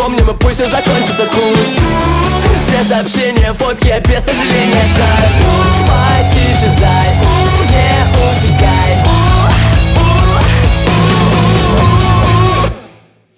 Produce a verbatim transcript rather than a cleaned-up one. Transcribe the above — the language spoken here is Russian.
запомним, и пусть все закончится cool. Все сообщения, фотки, а без сожаления жаль.